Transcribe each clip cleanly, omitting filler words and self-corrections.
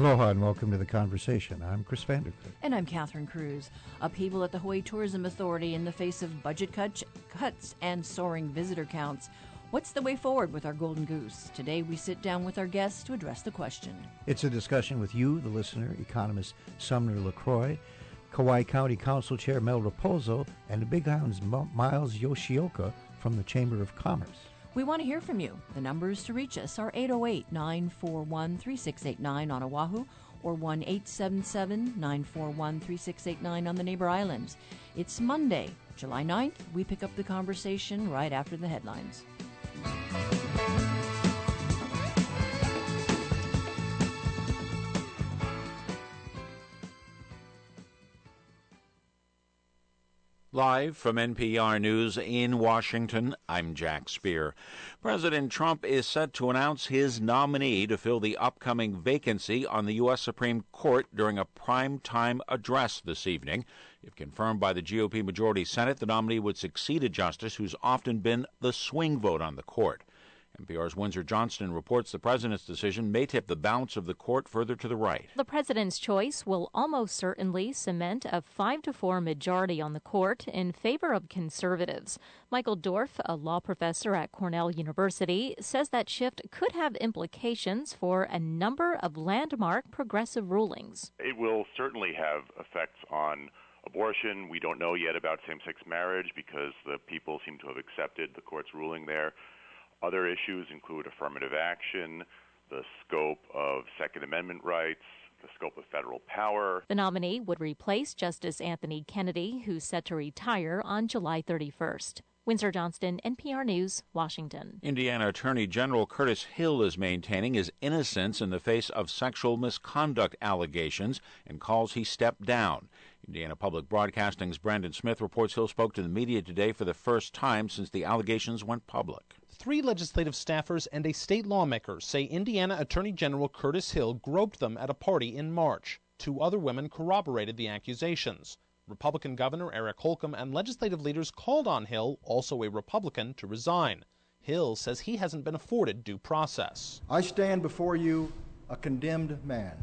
Aloha and welcome to The Conversation. I'm Chris Vanderkliff. And I'm Catherine Cruz. Upheaval at the Hawaii Tourism Authority in the face of budget cuts and soaring visitor counts. What's the way forward with our Golden Goose? Today we sit down with our guests to address the question. It's a discussion with you, the listener, economist Sumner LaCroix, Kauai County Council Chair Mel Raposo, and the Big Island's Miles Yoshioka from the Chamber of Commerce. We want to hear from you. The numbers to reach us are 808-941-3689 on Oahu or 1-877-941-3689 on the neighbor islands. It's Monday, July 9th. We pick up the conversation right after the headlines. Live from NPR News in Washington, I'm Jack Speer. President Trump is set to announce his nominee to fill the upcoming vacancy on the U.S. Supreme Court during a prime-time address this evening. If confirmed by the GOP Majority Senate, the nominee would succeed a justice who's often been the swing vote on the court. NPR's Windsor Johnston reports the president's decision may tip the balance of the court further to the right. The president's choice will almost certainly cement a 5-4 majority on the court in favor of conservatives. Michael Dorf, a law professor at Cornell University, says that shift could have implications for a number of landmark progressive rulings. It will certainly have effects on abortion. We don't know yet about same-sex marriage because the people seem to have accepted the court's ruling there. Other issues include affirmative action, the scope of Second Amendment rights, the scope of federal power. The nominee would replace Justice Anthony Kennedy, who's set to retire on July 31st. Windsor Johnston, NPR News, Washington. Indiana Attorney General Curtis Hill is maintaining his innocence in the face of sexual misconduct allegations and calls he stepped down. Indiana Public Broadcasting's Brandon Smith reports Hill spoke to the media today for the first time since the allegations went public. 3 legislative staffers and a state lawmaker say Indiana Attorney General Curtis Hill groped them at a party in March. 2 other women corroborated the accusations. Republican Governor Eric Holcomb and legislative leaders called on Hill, also a Republican, to resign. Hill says he hasn't been afforded due process. I stand before you a condemned man,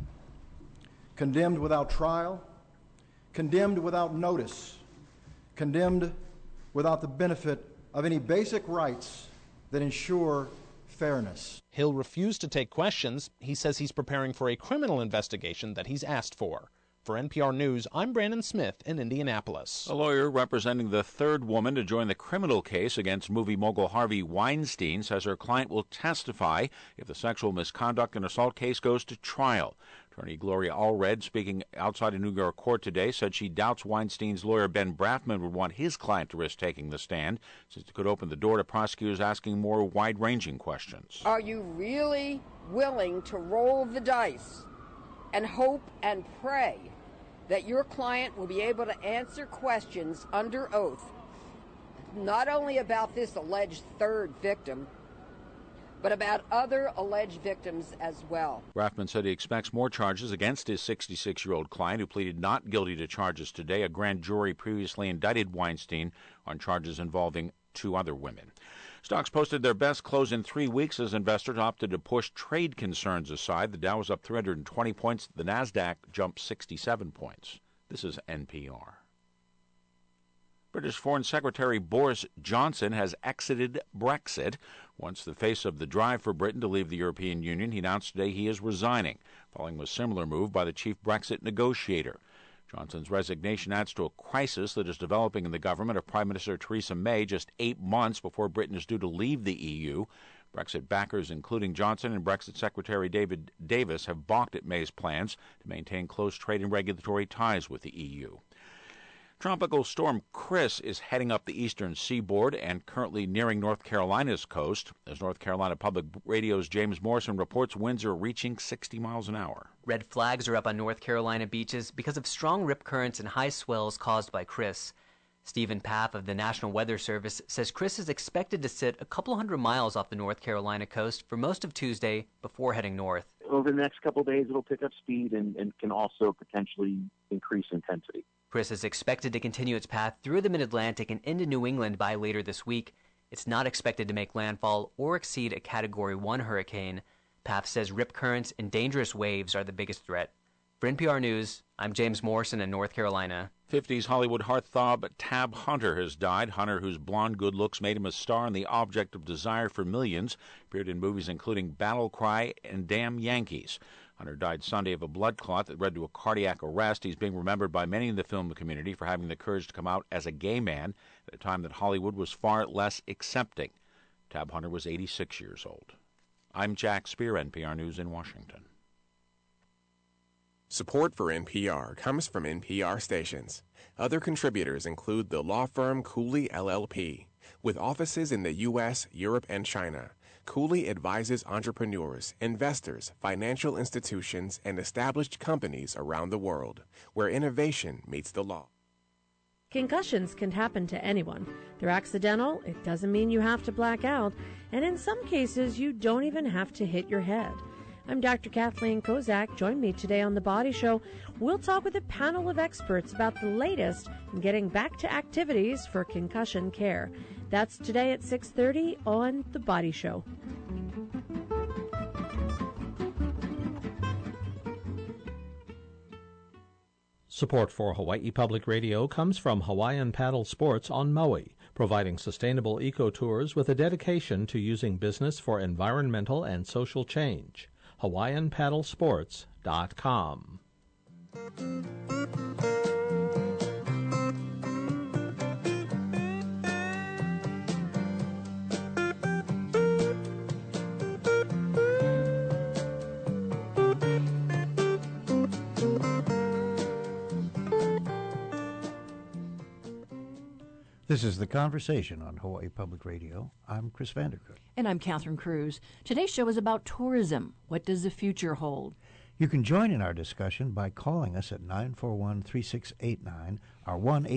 condemned without trial, condemned without notice, condemned without the benefit of any basic rights that ensure fairness. Hill refused to take questions. He says he's preparing for a criminal investigation that he's asked for. For NPR News, I'm Brandon Smith in Indianapolis. A lawyer representing the third woman to join the criminal case against movie mogul Harvey Weinstein says her client will testify if the sexual misconduct and assault case goes to trial. Attorney Gloria Allred, speaking outside a New York court today, said she doubts Weinstein's lawyer Ben Brafman would want his client to risk taking the stand, since it could open the door to prosecutors asking more wide-ranging questions. Are you really willing to roll the dice and hope and pray that your client will be able to answer questions under oath, not only about this alleged third victim, but about other alleged victims as well? Brafman said he expects more charges against his 66-year-old client, who pleaded not guilty to charges today. A grand jury previously indicted Weinstein on charges involving 2 other women. Stocks posted their best close in 3 weeks as investors opted to push trade concerns aside. The Dow was up 320 points. The Nasdaq jumped 67 points. This is NPR. British Foreign Secretary Boris Johnson has exited Brexit. Once the face of the drive for Britain to leave the European Union, he announced today he is resigning, following a similar move by the chief Brexit negotiator. Johnson's resignation adds to a crisis that is developing in the government of Prime Minister Theresa May just 8 months before Britain is due to leave the EU. Brexit backers, including Johnson and Brexit Secretary David Davis, have balked at May's plans to maintain close trade and regulatory ties with the EU. Tropical storm Chris is heading up the eastern seaboard and currently nearing North Carolina's coast. As North Carolina Public Radio's James Morrison reports, winds are reaching 60 miles an hour. Red flags are up on North Carolina beaches because of strong rip currents and high swells caused by Chris. Stephen Paff of the National Weather Service says Chris is expected to sit a couple hundred miles off the North Carolina coast for most of Tuesday before heading north. Over the next couple of days, it'll pick up speed and can also potentially increase intensity. Chris is expected to continue its path through the mid-Atlantic and into New England by later this week. It's not expected to make landfall or exceed a Category 1 hurricane. Paff says rip currents and dangerous waves are the biggest threat. For NPR News, I'm James Morrison in North Carolina. 50s Hollywood heartthrob Tab Hunter has died. Hunter, whose blonde good looks made him a star and the object of desire for millions, appeared in movies including Battle Cry and Damn Yankees. Hunter died Sunday of a blood clot that led to a cardiac arrest. He's being remembered by many in the film community for having the courage to come out as a gay man at a time that Hollywood was far less accepting. Tab Hunter was 86 years old. I'm Jack Spear, NPR News in Washington. Support for NPR comes from NPR stations. Other contributors include the law firm Cooley LLP. With offices in the U.S., Europe, and China, Cooley advises entrepreneurs, investors, financial institutions, and established companies around the world, where innovation meets the law. Concussions can happen to anyone. They're accidental, it doesn't mean you have to black out, and in some cases, you don't even have to hit your head. I'm Dr. Kathleen Kozak. Join me today on The Body Show. We'll talk with a panel of experts about the latest in getting back to activities for concussion care. That's today at 6:30 on The Body Show. Support for Hawaii Public Radio comes from Hawaiian Paddle Sports on Maui, providing sustainable eco-tours with a dedication to using business for environmental and social change. HawaiianPaddleSports.com. This is The Conversation on Hawaii Public Radio. I'm Chris Vandercook. And I'm Catherine Cruz. Today's show is about tourism. What does the future hold? You can join in our discussion by calling us at 941-3689 or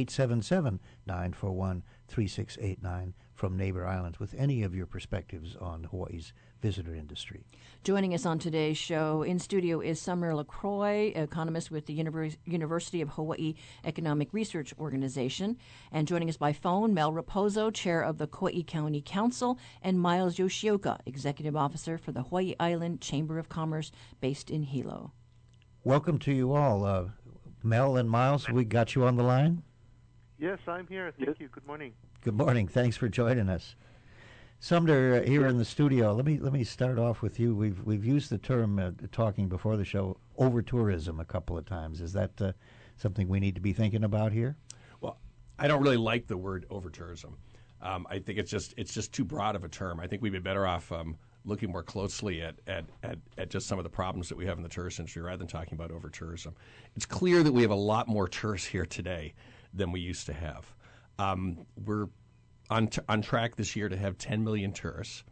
1-877-941-3689 from Neighbor Islands with any of your perspectives on Hawaii's visitor industry. Joining us on today's show in studio is Sumner LaCroix, economist with the University of Hawaii Economic Research Organization. And joining us by phone, Mel Raposo, chair of the Kauai County Council, and Miles Yoshioka, executive officer for the Hawaii Island Chamber of Commerce based in Hilo. Welcome to you all. Mel and Miles, we got you on the line? Yes, I'm here. Thank you. Good morning. Good morning. Thanks for joining us. Sumner, here in the studio, let me start off with you. We've used the term, talking before the show, over-tourism a couple of times. Is that something we need to be thinking about here? Well, I don't really like the word over-tourism. I think it's just too broad of a term. I think we'd be better off looking more closely at just some of the problems that we have in the tourist industry rather than talking about over-tourism. It's clear that we have a lot more tourists here today than we used to have. We're on track this year to have 10 million tourists.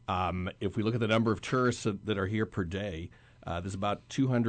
If we look at the number of tourists that are here per day, there's about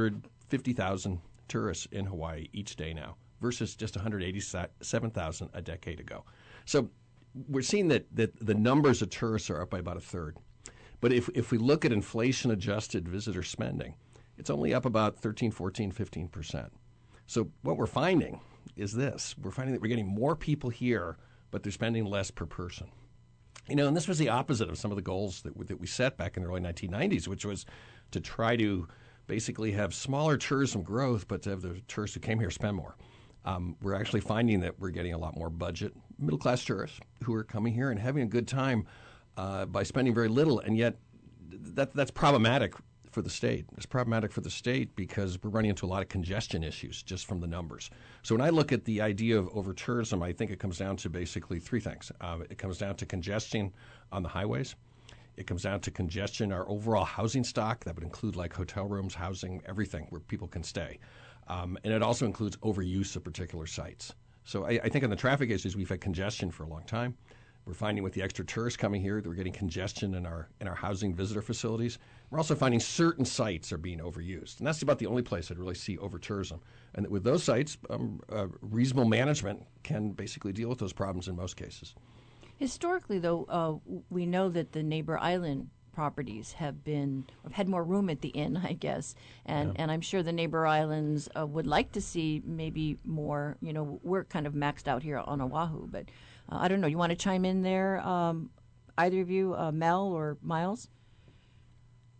250,000 tourists in Hawaii each day now versus just 187,000 a decade ago. So we're seeing that the numbers of tourists are up by about a third. But if we look at inflation-adjusted visitor spending, it's only up about 13, 14, 15%. So what we're finding is this. We're finding that we're getting more people here, but they're spending less per person. You know, and this was the opposite of some of the goals that we set back in the early 1990s, which was to try to basically have smaller tourism growth, but to have the tourists who came here spend more. We're actually finding that we're getting a lot more budget, middle-class tourists who are coming here and having a good time by spending very little, and yet that's problematic for the state. It's problematic for the state because we're running into a lot of congestion issues just from the numbers. So when I look at the idea of over-tourism, I think it comes down to basically three things. It comes down to congestion on the highways. It comes down to congestion, our overall housing stock. That would include like hotel rooms, housing, everything where people can stay. And it also includes overuse of particular sites. So I think on the traffic issues, we've had congestion for a long time. We're finding with the extra tourists coming here that we're getting congestion in our housing visitor facilities. We're also finding certain sites are being overused. And that's about the only place I'd really see over-tourism. And that with those sites, reasonable management can basically deal with those problems in most cases. Historically, though, we know that the neighbor island properties have had more room at the inn, I guess. And I'm sure the neighbor islands would like to see maybe more. You know, we're kind of maxed out here on Oahu, but I don't know. You want to chime in there, either of you, Mel or Miles?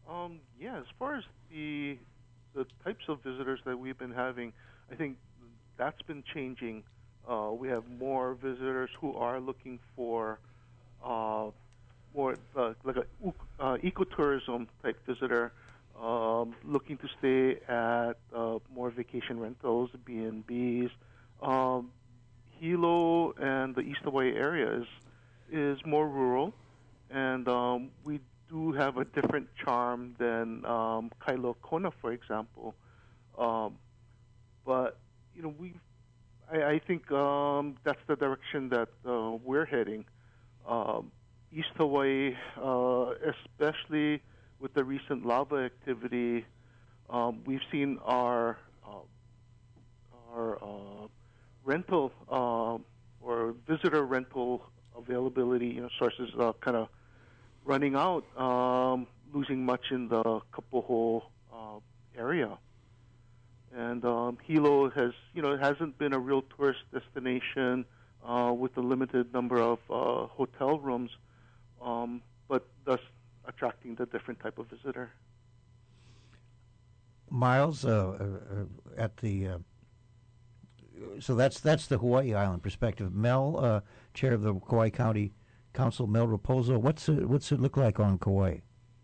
Yeah, as far as the types of visitors that we've been having, I think that's been changing. We have more visitors who are looking for more like a ecotourism type visitor, looking to stay at more vacation rentals, B&Bs. Hilo and the East Hawaii area is more rural, and we do have a different charm than Kailua Kona, for example. But I think that's the direction that we're heading. East Hawaii, especially with the recent lava activity, we've seen our rental or visitor rental availability, sources kind of running out, losing much in the Kapoho area. And Hilo has, it hasn't been a real tourist destination with a limited number of hotel rooms, but thus attracting the different type of visitor. Miles, at the so that's the Hawaii Island perspective. Mel, chair of the Kauai County Council, Mel Raposo. What's it look like on Kauai?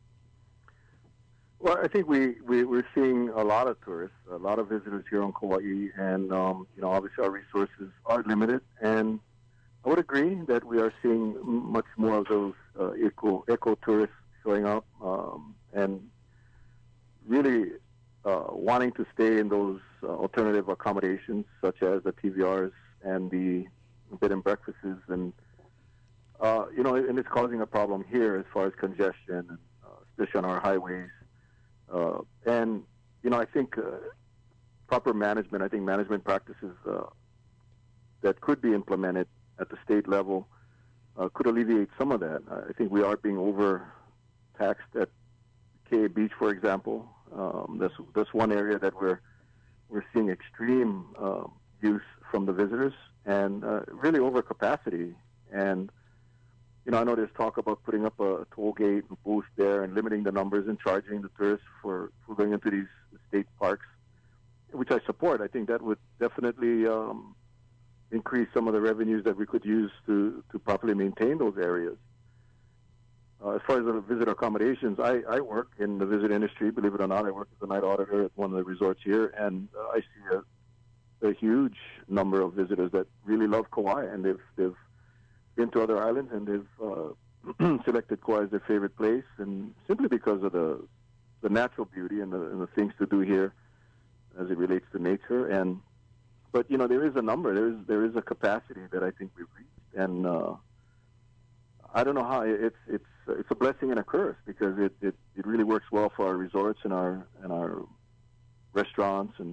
Well, I think we're seeing a lot of tourists, a lot of visitors here on Kauai, and obviously our resources are limited. And I would agree that we are seeing much more of those eco tourists showing up, and really wanting to stay in those alternative accommodations, such as the TVRs and the bed and breakfasts, and and it's causing a problem here as far as congestion, especially on our highways. And I think proper management, I think management practices that could be implemented at the state level could alleviate some of that. I think we are being overtaxed at K Beach, for example. That's one area that we're seeing extreme use from the visitors, and really overcapacity. And I know there's talk about putting up a toll gate and booth there and limiting the numbers and charging the tourists for going into these state parks, which I support. I think that would definitely increase some of the revenues that we could use to properly maintain those areas. As far as the visitor accommodations, I work in the visit industry, believe it or not. I work as a night auditor at one of the resorts here, and I see a huge number of visitors that really love Kauai, and they've been to other islands, and they've selected Kauai as their favorite place, and simply because of the natural beauty and the things to do here as it relates to nature. But there is a number, there is a capacity that I think we've reached, and I don't know how. It's a blessing and a curse, because it really works well for our resorts and our restaurants and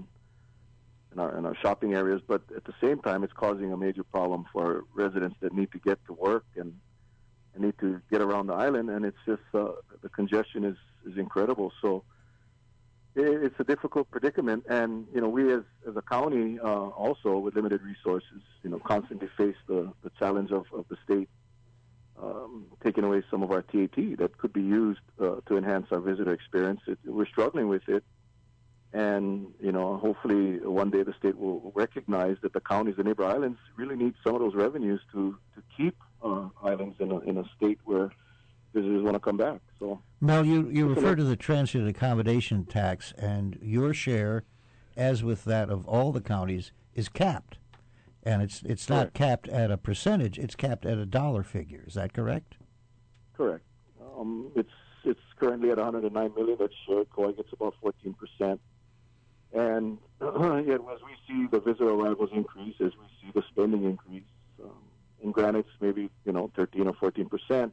our shopping areas, but at the same time, it's causing a major problem for residents that need to get to work and need to get around the island, and it's just the congestion is incredible. So it's a difficult predicament, and we as a county also with limited resources, constantly face the challenge of the state taking away some of our TAT that could be used to enhance our visitor experience. We're struggling with it. And, hopefully one day the state will recognize that the counties and neighbor islands really need some of those revenues to keep islands in a state where visitors want to come back. So, Mel, you refer to the transit accommodation tax, and your share, as with that of all the counties, is capped. And it's not capped at a percentage, it's capped at a dollar figure. Is that correct? Correct. It's currently at $109 million. That's shared. Kauai gets about 14%. And yet, as we see the visitor arrivals increase, as we see the spending increase, in granted, it's maybe 13 or 14%.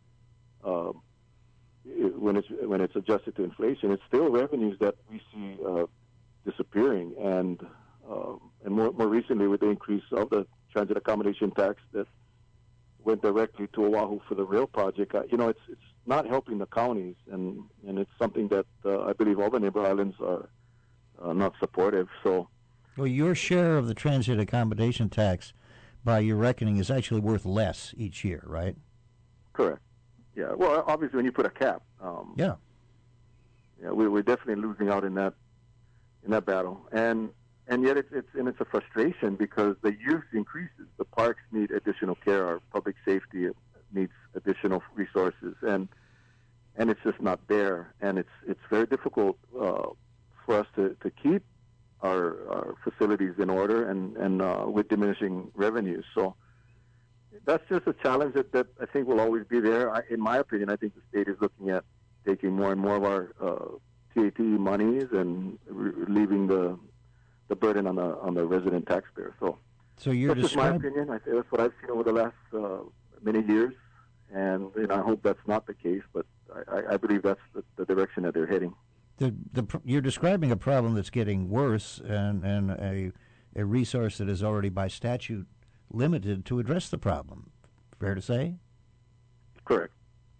When it's adjusted to inflation, it's still revenues that we see disappearing. And more recently, with the increase of the transit accommodation tax that went directly to Oahu for the rail project, it's not helping the counties, and it's something that I believe all the neighbor islands are not supportive. So, well, your share of the transit accommodation tax, by your reckoning, is actually worth less each year, right? Correct. Yeah. Well, obviously, when you put a cap. Yeah. we're definitely losing out in that battle. And yet it's a frustration because the use increases. The parks need additional care. Our public safety needs additional resources, and it's just not there. And it's very difficult for us to keep our facilities in order and with diminishing revenues. So that's just a challenge that I think will always be there. In my opinion, I think the state is looking at taking more and more of our TAT monies and leaving the burden on the resident taxpayer. So you're that's just my opinion. That's what I've seen over the last many years, and I hope that's not the case. But I believe that's the direction that they're heading. You're describing a problem that's getting worse, and a resource that is already by statute limited to address the problem. Fair to say? Correct.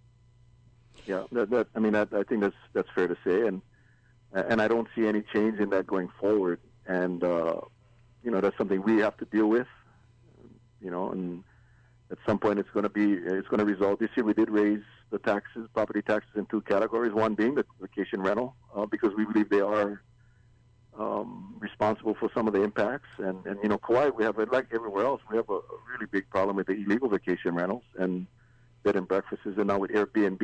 Yeah, I think that's fair to say, and I don't see any change in that going forward. And that's something we have to deal with. And at some point it's going to resolve. This year we did raise the taxes, property taxes, in two categories. One being the vacation rental, because we believe they are responsible for some of the impacts. And Kauai, we have, like everywhere else, we have a really big problem with the illegal vacation rentals and bed and breakfasts. And now with Airbnb,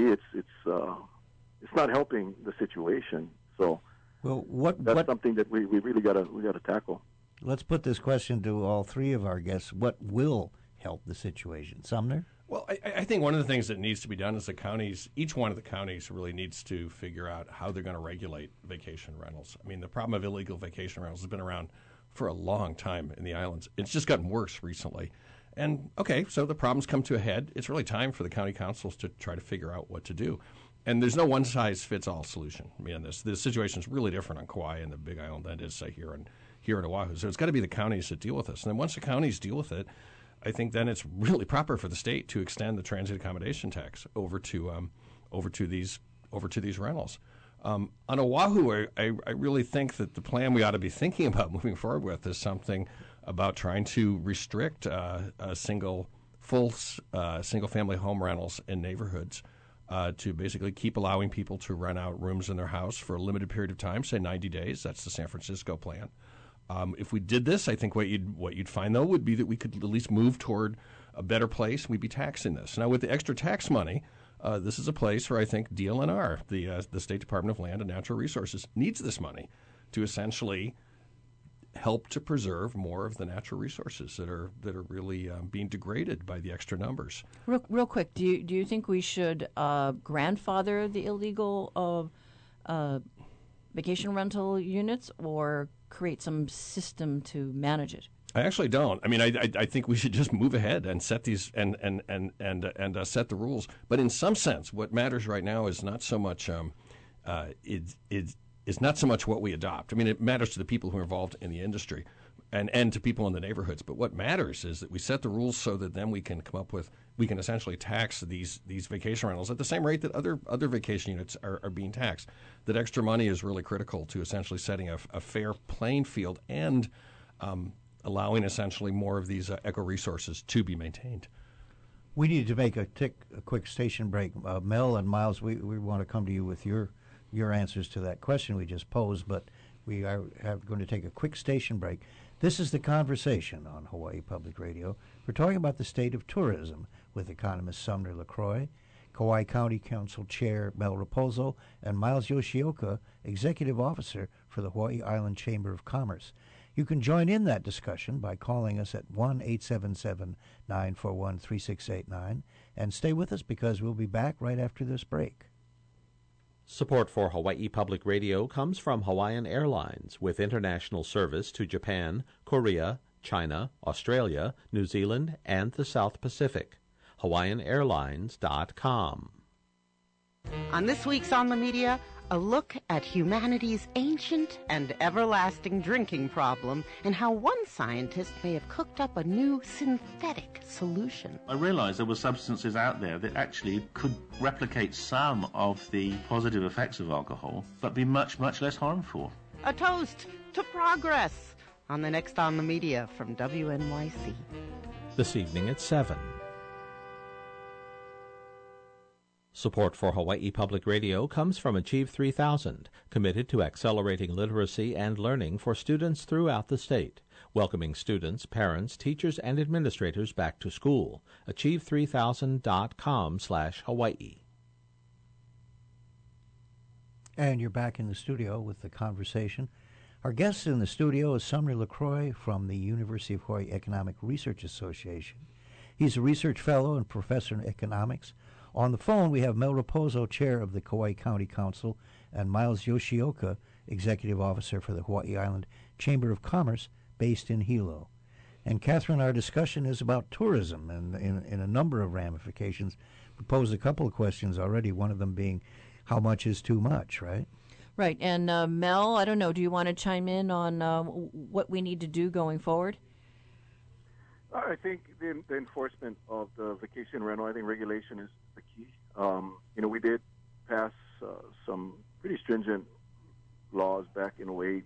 it's not helping the situation. So that's something that we really got to tackle. Let's put this question to all three of our guests. What will help the situation? Sumner? Well, I think one of the things that needs to be done is each one of the counties really needs to figure out how they're going to regulate vacation rentals. I mean, the problem of illegal vacation rentals has been around for a long time in the islands. It's just gotten worse recently. And, okay, so the problem's come to a head. It's really time for the county councils to try to figure out what to do. And there's no one-size-fits-all solution. I mean, the situation is really different on Kauai and the Big Island than it is, say, here in Oahu. So it's got to be the counties that deal with this. And then once the counties deal with it, I think then it's really proper for the state to extend the transit accommodation tax over to these rentals. On Oahu, I really think that the plan we ought to be thinking about moving forward with is something about trying to restrict single-family home rentals in neighborhoods to basically keep allowing people to rent out rooms in their house for a limited period of time, say 90 days. That's the San Francisco plan. If we did this, I think what you'd find, though, would be that we could at least move toward a better place. We'd be taxing this. Now, with the extra tax money, this is a place where I think DLNR, the State Department of Land and Natural Resources, needs this money to essentially help to preserve more of the natural resources that are really being degraded by the extra numbers. Real quick, do you think we should grandfather the illegal vacation rental units, or create some system to manage it? I actually don't. I mean, I think we should just move ahead and set these and set the rules. But in some sense, what matters right now is not so much is not so much what we adopt. I mean, it matters to the people who are involved in the industry and to people in the neighborhoods. But what matters is that we set the rules so that then we can essentially tax these vacation rentals at the same rate that other vacation units are being taxed. That extra money is really critical to essentially setting a fair playing field and allowing essentially more of these eco resources to be maintained. We need to make a quick station break. Mel and Miles, we want to come to you with your answers to that question we just posed, but we are going to take a quick station break. This is The Conversation on Hawaii Public Radio. We're talking about the state of tourism with economist Sumner LaCroix, Kauai County Council Chair Mel Raposo, and Miles Yoshioka, Executive Officer for the Hawaii Island Chamber of Commerce. You can join in that discussion by calling us at 1-877-941-3689 and stay with us because we'll be back right after this break. Support for Hawaii Public Radio comes from Hawaiian Airlines, with international service to Japan, Korea, China, Australia, New Zealand, and the South Pacific. HawaiianAirlines.com. On this week's On the Media, a look at humanity's ancient and everlasting drinking problem and how one scientist may have cooked up a new synthetic solution. I realized there were substances out there that actually could replicate some of the positive effects of alcohol, but be much, much less harmful. A toast to progress on the next On the Media from WNYC. This evening at 7. Support for Hawaii Public Radio comes from Achieve 3000, committed to accelerating literacy and learning for students throughout the state, welcoming students, parents, teachers, and administrators back to school. Achieve3000.com/Hawaii. And you're back in the studio with the conversation. Our guest in the studio is Sumner LaCroix from the University of Hawaii Economic Research Association. He's a research fellow and professor in economics. On the phone, we have Mel Raposo, chair of the Kauai County Council, and Miles Yoshioka, executive officer for the Hawaii Island Chamber of Commerce, based in Hilo. And Catherine, our discussion is about tourism and in a number of ramifications. We posed a couple of questions already, one of them being how much is too much, right? Right. And Mel, I don't know, do you want to chime in on what we need to do going forward? I think the enforcement of the vacation rental, I think regulation is the key. We did pass some pretty stringent laws back in 2008,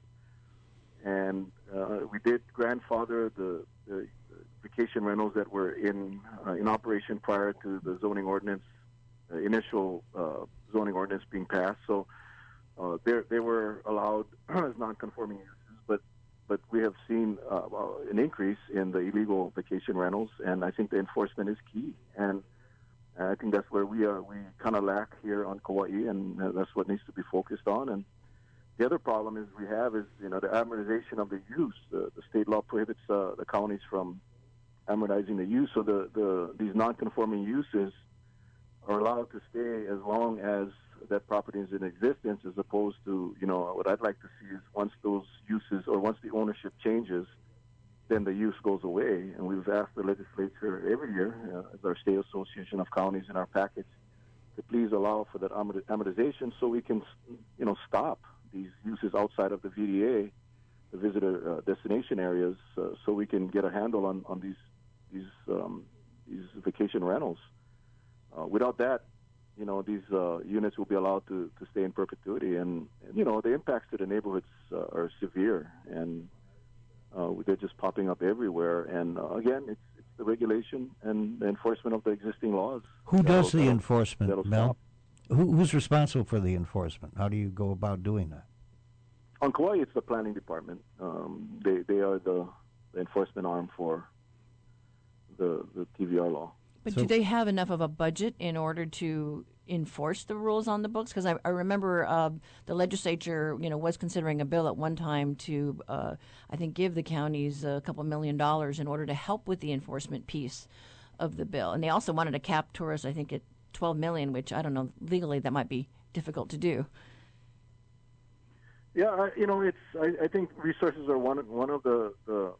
and we did grandfather the vacation rentals that were in operation prior to the zoning ordinance, initial zoning ordinance being passed. So they were allowed as non-conforming uses, but we have seen an increase in the illegal vacation rentals, and I think the enforcement is key. And I think that's where we kind of lack here on Kauai, and that's what needs to be focused on. And the other problem is the amortization of the use. The state law prohibits the counties from amortizing the use, so these non-conforming uses are allowed to stay as long as that property is in existence, as opposed to, what I'd like to see is once those uses or once the ownership changes, then the use goes away. And we've asked the legislature every year, as our state association of counties in our package, to please allow for that amortization so we can, stop these uses outside of the VDA, the visitor destination areas, so we can get a handle on these vacation rentals. Without that, these units will be allowed to stay in perpetuity, and the impacts to the neighborhoods are severe, and they're just popping up everywhere. And again, it's the regulation and the enforcement of the existing laws. Who does the enforcement, Mel? Who's responsible for the enforcement? How do you go about doing that? On Kauai, it's the planning department. They are the enforcement arm for the TVR law. But do they have enough of a budget in order to enforce the rules on the books? Because I remember the legislature, was considering a bill at one time to, I think, give the counties a couple $1 million in order to help with the enforcement piece of the bill. And they also wanted to cap tourists, I think, at $12 million, which I don't know, legally that might be difficult to do. Yeah, I think resources are one of the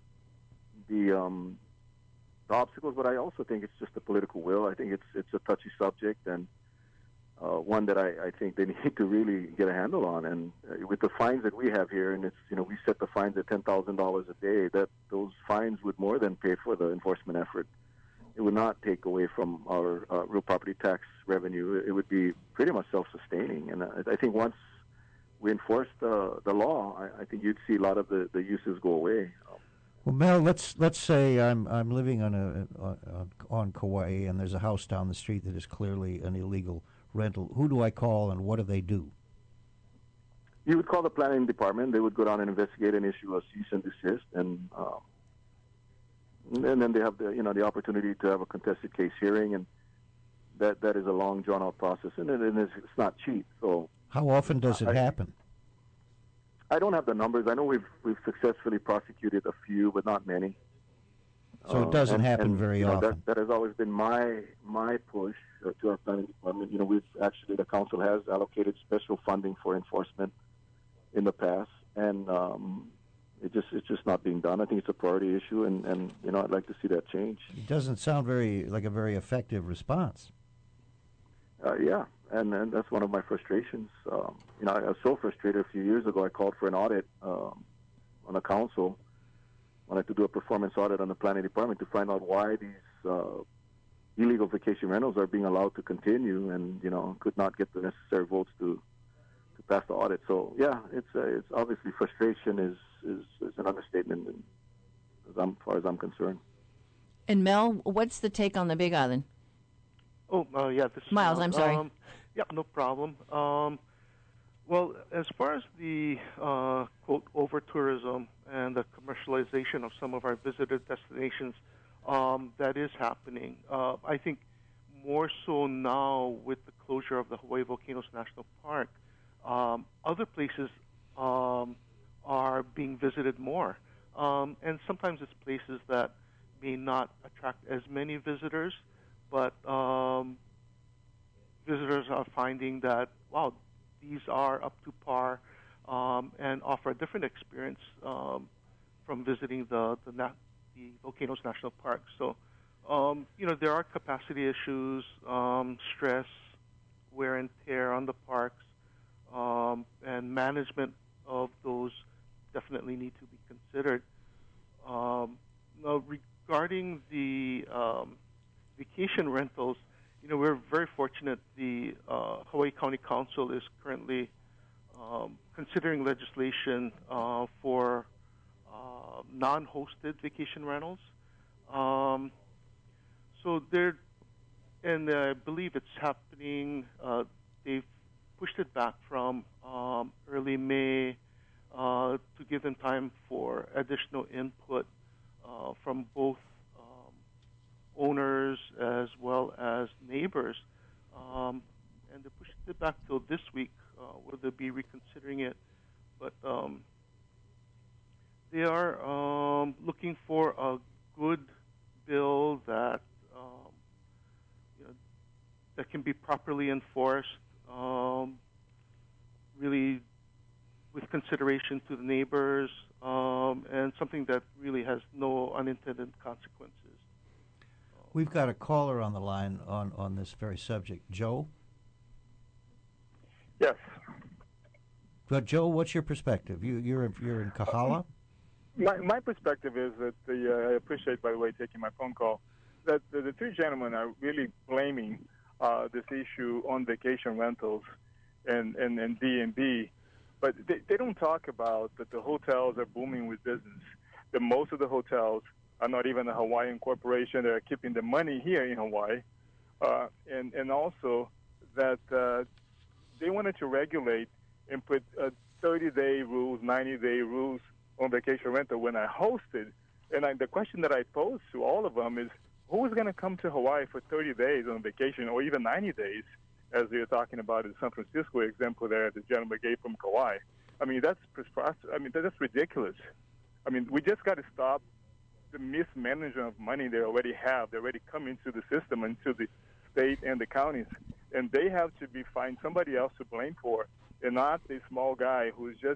obstacles, but I also think it's just the political will. I think it's a touchy subject, and one that I think they need to really get a handle on. And with the fines that we have here, and we set the fines at $10,000 a day, that those fines would more than pay for the enforcement effort. It would not take away from our real property tax revenue. It would be pretty much self-sustaining. And I think once we enforce the law, I think you'd see a lot of the uses go away. Well, Mel, let's say I'm living on Kauai, and there's a house down the street that is clearly an illegal rental. Who do I call, and what do they do? You would call the planning department. They would go down and investigate and issue a cease and desist, and then they have the opportunity to have a contested case hearing, and that is a long drawn out process, and it's not cheap. So how often does it happen? I don't have the numbers. I know we've successfully prosecuted a few, but not many. So it doesn't happen very often. That has always been my push to our planning department. The council has allocated special funding for enforcement in the past, and it's just not being done. I think it's a priority issue, and I'd like to see that change. It doesn't sound like a very effective response. Yeah, and that's one of my frustrations. I was so frustrated a few years ago. I called for an audit on the council. I wanted to do a performance audit on the planning department to find out why these illegal vacation rentals are being allowed to continue, and could not get the necessary votes to pass the audit. So yeah, it's obviously frustration is an understatement, as far as I'm concerned. And Mel, what's the take on the Big Island? Yeah, this is Miles. I'm sorry. Yeah, no problem. Well, as far as the quote over-tourism and the commercialization of some of our visitor destinations, that is happening. I think more so now with the closure of the Hawaii Volcanoes National Park, other places are being visited more. And sometimes it's places that may not attract as many visitors, but visitors are finding that, wow, these are up to par and offer a different experience from visiting the Volcanoes National Park. So, there are capacity issues, stress, wear and tear on the parks, and management of those definitely need to be considered. Now, regarding the vacation rentals, we're very fortunate. The Hawaii County Council is currently considering legislation for non-hosted vacation rentals. So they're, and I believe it's happening. They've pushed it back from early May to give them time for additional input from both owners as well as neighbors. And they pushed it back till this week, where they'll be reconsidering it. But they are looking for a good bill that that can be properly enforced, really with consideration to the neighbors, and something that really has no unintended consequences. We've got a caller on the line on this very subject. Joe? Yes. But Joe, what's your perspective? You're in Kahala? My perspective is that I appreciate, by the way, taking my phone call, that the two gentlemen are really blaming this issue on vacation rentals and B&B, but they don't talk about that the hotels are booming with business. That most of the hotels are not even a Hawaiian corporation. They're keeping the money here in Hawaii. And also that they wanted to regulate and put 30-day rules, 90-day rules on vacation rental when I hosted. And the question that I posed to all of them is, who is going to come to Hawaii for 30 days on vacation or even 90 days, as they were talking about in the San Francisco example there the gentleman gave from Kauai? I mean, that's ridiculous. I mean, we just got to stop the mismanagement of money they already have. They already come into the system, into the state and the counties, and they have to find somebody else to blame for, and not the small guy who's just,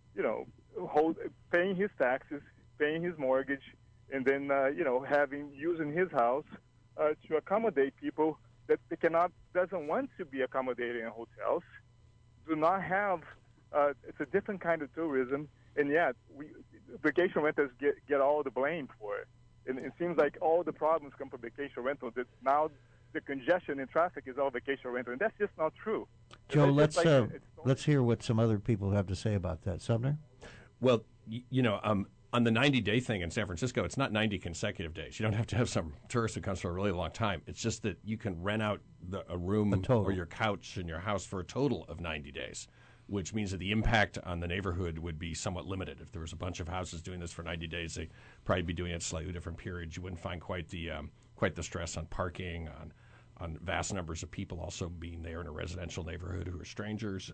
paying his taxes, paying his mortgage, and then using his house to accommodate people that doesn't want to be accommodated in hotels, do not have. It's a different kind of tourism, and yet vacation renters get all the blame for it. And it seems like all the problems come from vacation rentals. That now the congestion in traffic is all vacation rental, and that's just not true. Joe, let's hear what some other people have to say about that. Sumner? Well, on the 90-day thing in San Francisco, it's not 90 consecutive days. You don't have to have some tourist who comes for a really long time. It's just that you can rent out a room or your couch in your house for a total of 90 days, which means that the impact on the neighborhood would be somewhat limited. If there was a bunch of houses doing this for 90 days, they'd probably be doing it at slightly different periods. You wouldn't find quite the stress on parking, on vast numbers of people also being there in a residential neighborhood who are strangers.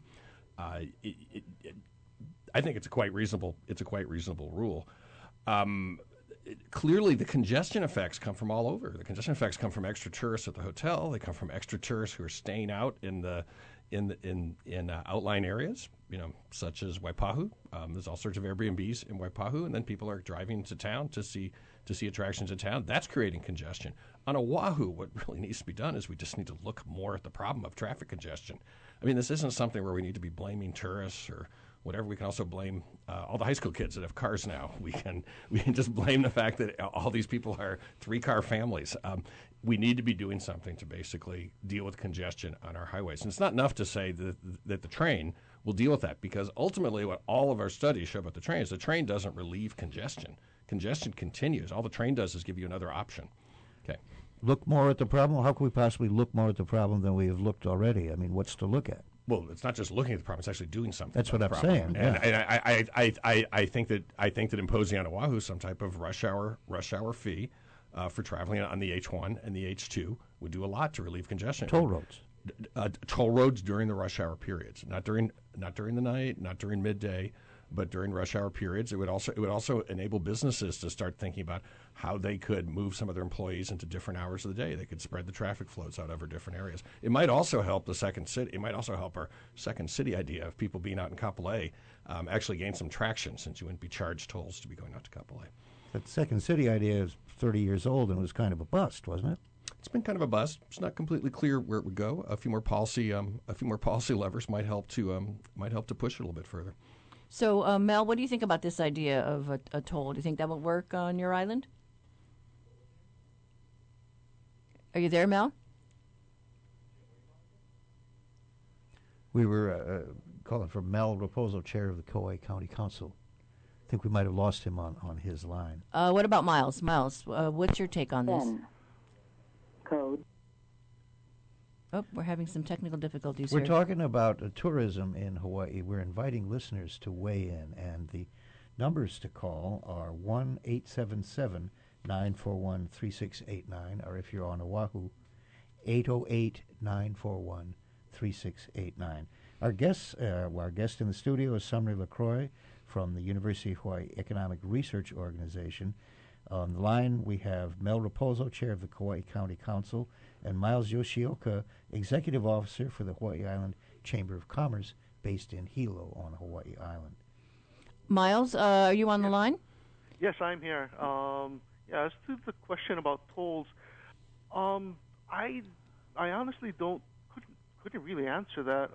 I think it's a quite reasonable rule. Clearly, the congestion effects come from all over. The congestion effects come from extra tourists at the hotel. They come from extra tourists who are staying out in outlying areas, such as Waipahu. There's all sorts of Airbnbs in Waipahu, and then people are driving to town to see attractions in town. That's creating congestion. On Oahu, what really needs to be done is we just need to look more at the problem of traffic congestion. I mean, this isn't something where we need to be blaming tourists or whatever. We can also blame all the high school kids that have cars now. We can just blame the fact that all these people are 3-car families. We need to be doing something to basically deal with congestion on our highways. And it's not enough to say that the train will deal with that, because ultimately what all of our studies show about the train is the train doesn't relieve congestion. Congestion continues. All the train does is give you another option. Okay. look more at the problem? How can we possibly look more at the problem than we have looked already? I mean, what's to look at? Well, it's not just looking at the problem; it's actually doing something. That's what I'm saying. Yeah. And I think that imposing on Oahu some type of rush hour fee for traveling on the H1 and the H2 would do a lot to relieve congestion. Toll roads. Toll roads during the rush hour periods, not during the night, not during midday, but during rush hour periods. It would also enable businesses to start thinking about how they could move some of their employees into different hours of the day. They could spread the traffic flows out over different areas. It might also help the second city. It might also help our second city idea of people being out in Kapolei actually gain some traction, since you wouldn't be charged tolls to be going out to Kapolei. That second city idea is 30 years old and was kind of a bust, wasn't it? It's been kind of a bust. It's not completely clear where it would go. A few more policy levers might help to push it a little bit further. So, Mel, what do you think about this idea of a toll? Do you think that would work on your island? Are you there, Mel? We were calling for Mel Raposo, chair of the Kauai County Council. I think we might have lost him on his line. What about Miles? Miles, what's your take on this? Code. Oh, we're having some technical difficulties We're here. talking about tourism in Hawaii. We're inviting listeners to weigh in, and the numbers to call are 1-877-941-3689, or if you're on Oahu, 808-941-3689. Our guest in the studio is Sumner LaCroix from the University of Hawaii Economic Research Organization. On the line, we have Mel Raposo, chair of the Kauai County Council, and Miles Yoshioka, executive officer for the Hawaii Island Chamber of Commerce, based in Hilo on Hawaii Island. Miles, are you on the line? Yes, I'm here. As to the question about tolls, I honestly couldn't really answer that.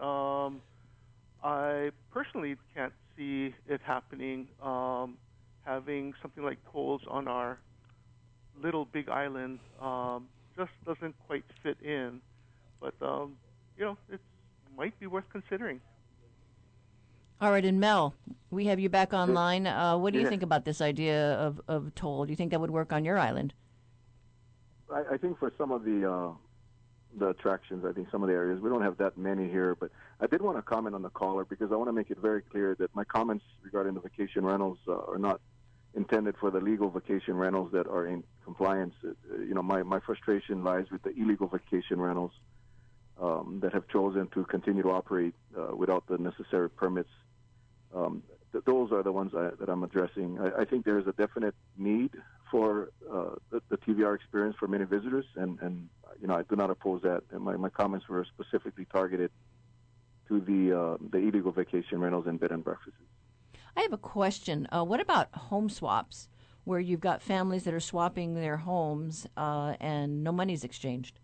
I personally can't see it happening. Having something like tolls on our little big island just doesn't quite fit in. But, it might be worth considering. All right, and Mel, we have you back online. What do you think about this idea of toll? Do you think that would work on your island? I think for some of the attractions, I think some of the areas, we don't have that many here, but I did want to comment on the caller because I want to make it very clear that my comments regarding the vacation rentals are not intended for the legal vacation rentals that are in compliance. My frustration lies with the illegal vacation rentals that have chosen to continue to operate without the necessary permits. Those are the ones that I'm addressing. I think there is a definite need for the TVR experience for many visitors, and I do not oppose that. And my comments were specifically targeted to the illegal vacation rentals and bed and breakfasts. I have a question. What about home swaps, where you've got families that are swapping their homes and no money's exchanged?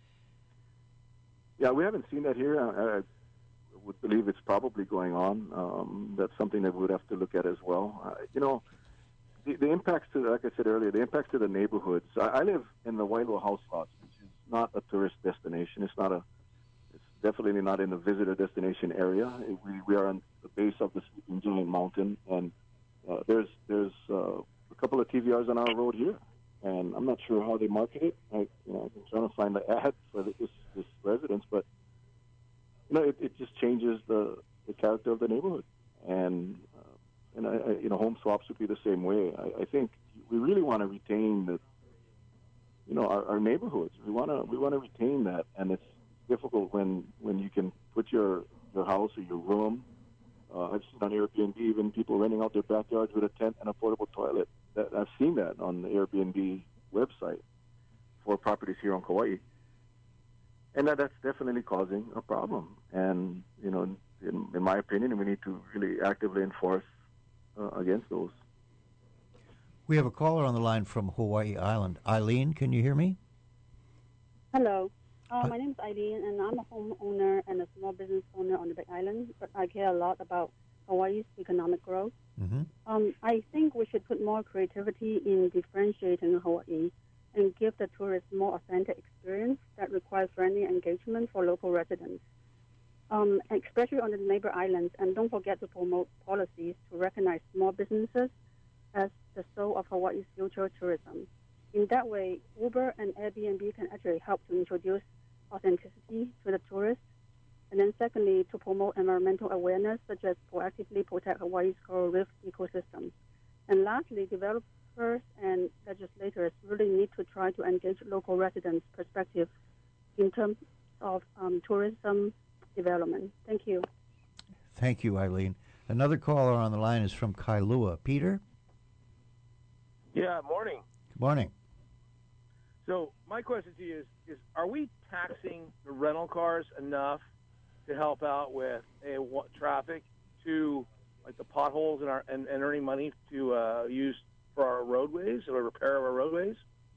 Yeah, we haven't seen that here. I would believe it's probably going on. That's something that we would have to look at as well. The impacts to, like I said earlier, the impacts to the neighborhoods. I live in the Wailoa House Lots, which is not a tourist destination. It's definitely not in the visitor destination area. We are on the base of the Sleeping Giant Mountain, and there's a couple of TVRs on our road here, and I'm not sure how they market it. I've been trying to find the ad for this residence, but it just changes the character of the neighborhood, and home swaps would be the same way. I think we really want to retain our neighborhoods. We want to retain that, and it's difficult when you can put your house or your room. I've seen on Airbnb even people renting out their backyards with a tent and a portable toilet. I've seen that on the Airbnb website for properties here on Kauai, and that's definitely causing a problem. And in my opinion, we need to really actively enforce against those. We have a caller on the line from Hawaii Island. Eileen, can you hear me? Hello. My name is Eileen, and I'm a homeowner and a small business owner on the Big Island, but I care a lot about Hawaii's economic growth. Mm-hmm. I think we should put more creativity in differentiating Hawaii and give the tourists more authentic experience that requires friendly engagement for local residents, especially on the neighbor islands. And don't forget to promote policies to recognize small businesses as the soul of Hawaii's future tourism. In that way, Uber and Airbnb can actually help to introduce authenticity to the tourists. And then secondly, to promote environmental awareness, such as proactively protect Hawaii's coral reef ecosystem. And lastly, developers and legislators really need to try to engage local residents' perspective in terms of tourism development. Thank you. Thank you, Eileen. Another caller on the line is from Kailua. Peter? Yeah, morning. Good morning. So my question to you is are we taxing the rental cars enough to help out with traffic to like the potholes and earning money to use for our roadways or repair of our roadways?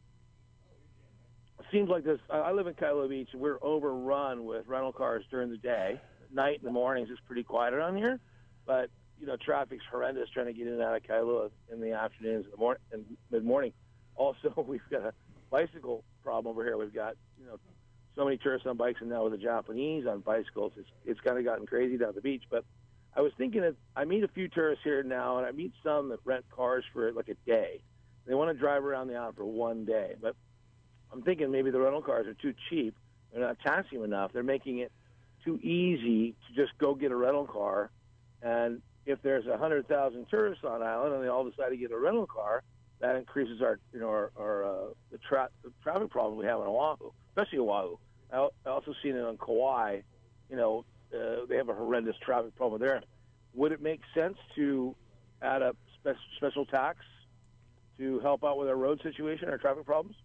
It seems like this. I live in Kailua Beach, and we're overrun with rental cars during the day. At night and the mornings, it's pretty quiet around here, but traffic's horrendous trying to get in and out of Kailua in the afternoons and mid-morning. Also, we've got a bicycle problem over here. We've got so many tourists on bikes, and now with the Japanese on bicycles, it's kind of gotten crazy down at the beach. But I was thinking that I meet a few tourists here now, and I meet some that rent cars for like a day. They want to drive around the island for one day, but I'm thinking maybe the rental cars are too cheap. They're not taxing them enough. They're making it too easy to just go get a rental car. And if there's 100,000 tourists on island and they all decide to get a rental car, that increases our the traffic problem we have on Oahu, especially Oahu. I also seen it on Kauai. They have a horrendous traffic problem there. Would it make sense to add a special tax to help out with our road situation, our traffic problems?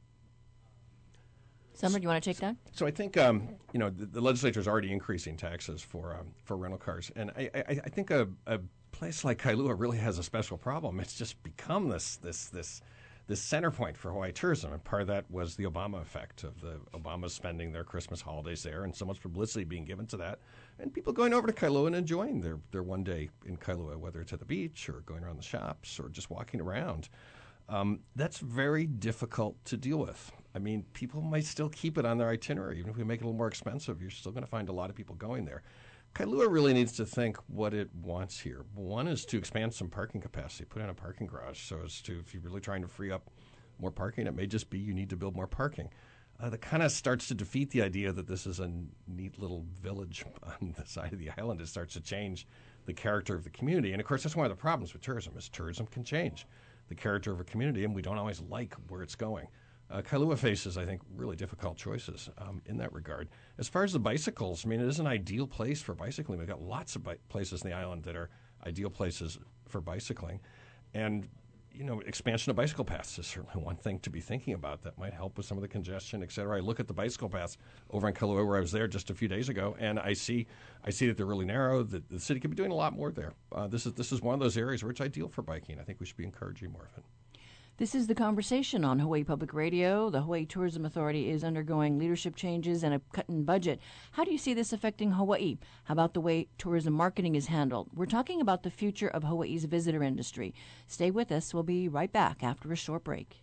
Summer, do you want to take that? So I think the legislature is already increasing taxes for rental cars, and I think a place like Kailua really has a special problem. It's just become this center point for Hawaii tourism, and part of that was the Obama effect of the Obamas spending their Christmas holidays there, and so much publicity being given to that, and people going over to Kailua and enjoying their one day in Kailua, whether it's at the beach or going around the shops or just walking around. That's very difficult to deal with. I mean, people might still keep it on their itinerary. Even if we make it a little more expensive, you're still going to find a lot of people going there. Kailua really needs to think what it wants here. One is to expand some parking capacity, put in a parking garage, so as to, if you're really trying to free up more parking, it may just be you need to build more parking. That kind of starts to defeat the idea that this is a neat little village on the side of the island. It starts to change the character of the community. And, of course, that's one of the problems with tourism, is tourism can change the character of a community, and we don't always like where it's going. Kailua faces, I think, really difficult choices in that regard. As far as the bicycles, I mean, it is an ideal place for bicycling. We've got lots of places in the island that are ideal places for bicycling. And, expansion of bicycle paths is certainly one thing to be thinking about that might help with some of the congestion, et cetera. I look at the bicycle paths over in Kailua where I was there just a few days ago, and I see that they're really narrow, that the city could be doing a lot more there. This is one of those areas where it's ideal for biking. I think we should be encouraging more of it. This is The Conversation on Hawaii Public Radio. The Hawaii Tourism Authority is undergoing leadership changes and a cut in budget. How do you see this affecting Hawaii? How about the way tourism marketing is handled? We're talking about the future of Hawaii's visitor industry. Stay with us. We'll be right back after a short break.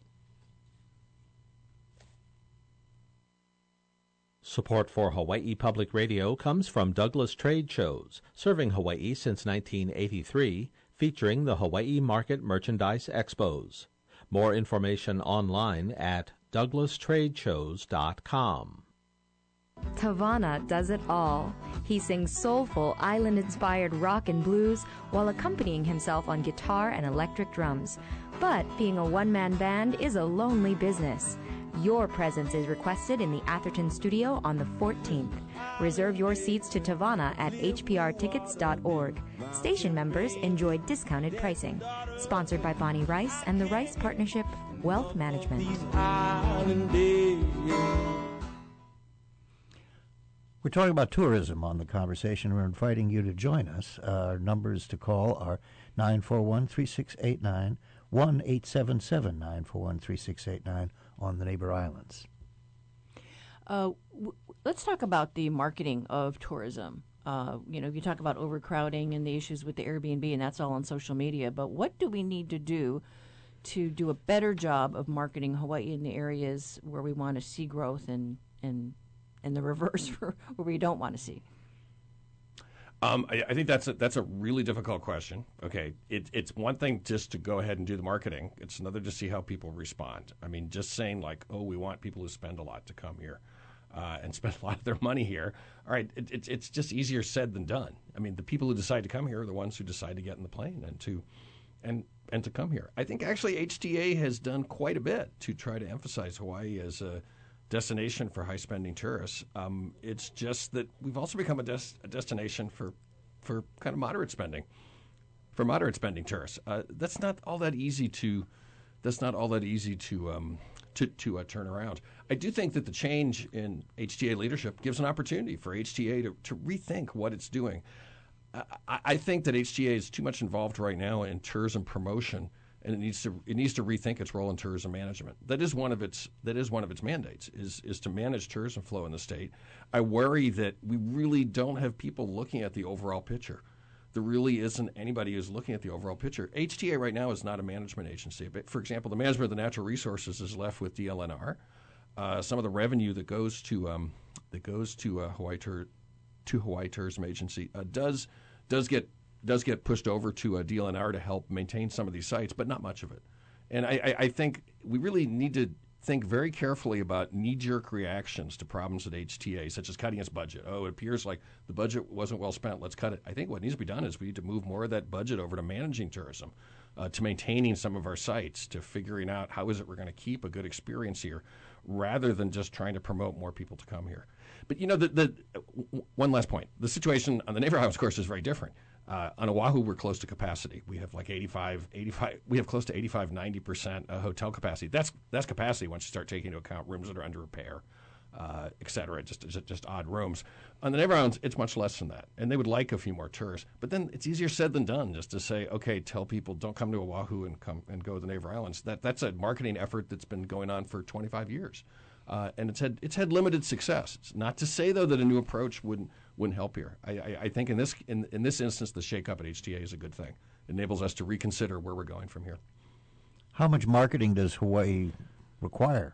Support for Hawaii Public Radio comes from Douglas Trade Shows, serving Hawaii since 1983, featuring the Hawaii Market Merchandise Expos. More information online at douglastradeshows.com. Tavana does it all. He sings soulful, island-inspired rock and blues while accompanying himself on guitar and electric drums. But being a one-man band is a lonely business. Your presence is requested in the Atherton studio on the 14th. Reserve your seats to Tavana at hprtickets.org. Station members enjoy discounted pricing. Sponsored by Bonnie Rice and the Rice Partnership Wealth Management. We're talking about tourism on The Conversation. We're inviting you to join us. Our numbers to call are 941-3689, 1-877-941-3689 on the neighbor islands. Let's talk about the marketing of tourism. You talk about overcrowding and the issues with the Airbnb, and that's all on social media. But what do we need to do a better job of marketing Hawaii in the areas where we want to see growth and the reverse for where we don't want to see? I think that's a really difficult question. Okay, it's one thing just to go ahead and do the marketing. It's another to see how people respond. I mean, just saying like, oh, we want people who spend a lot to come here and spend a lot of their money here. All right, it's just easier said than done. I mean, the people who decide to come here are the ones who decide to get in the plane and to come here. I think actually HTA has done quite a bit to try to emphasize Hawaii as a destination for high-spending tourists. It's just that we've also become a destination for kind of moderate spending tourists. That's not all that easy to turn around. I do think that the change in HTA leadership gives an opportunity for HTA to rethink what it's doing. I think that HTA is too much involved right now in tourism promotion, and it needs to rethink its role in tourism management. That is one of its mandates is to manage tourism flow in the state. I worry that we really don't have people looking at the overall picture. There really isn't anybody who's looking at the overall picture. HTA right now is not a management agency. But for example, the management of the natural resources is left with DLNR. Some of the revenue that goes to Hawaii Tourism Agency does get pushed over to DLNR to help maintain some of these sites, but not much of it. And I think we really need to think very carefully about knee-jerk reactions to problems at HTA, such as cutting its budget. Oh, it appears like the budget wasn't well spent. Let's cut it. I think what needs to be done is we need to move more of that budget over to managing tourism, to maintaining some of our sites, to figuring out how is it we're going to keep a good experience here, rather than just trying to promote more people to come here. But the one last point. The situation on the neighbor islands, of course, is very different. On Oahu, we're close to capacity. We have like 85. We have close to 85, 90% hotel capacity. That's capacity once you start taking into account rooms that are under repair, et cetera, just odd rooms. On the neighbor islands, it's much less than that, and they would like a few more tourists. But then it's easier said than done just to say, okay, tell people don't come to Oahu and come and go to the neighbor islands. That's a marketing effort that's been going on for 25 years. And it's had limited success. It's not to say though that a new approach wouldn't help here. I think in this instance, the shakeup at HTA is a good thing. It enables us to reconsider where we're going from here. How much marketing does Hawaii require?